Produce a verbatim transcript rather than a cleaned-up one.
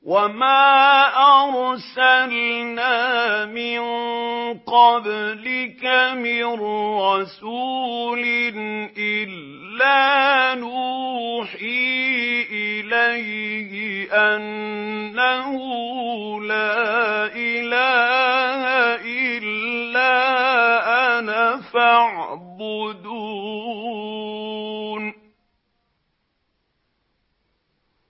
وَمَا أَرْسَلْنَا مِن قَبْلِكَ مِن رَّسُولٍ إِلَّا نُوحِي إِلَيْهِ أَنَّهُ لَا إِلَٰهَ إِلَّا أَنَا فَاعْبُدُونِ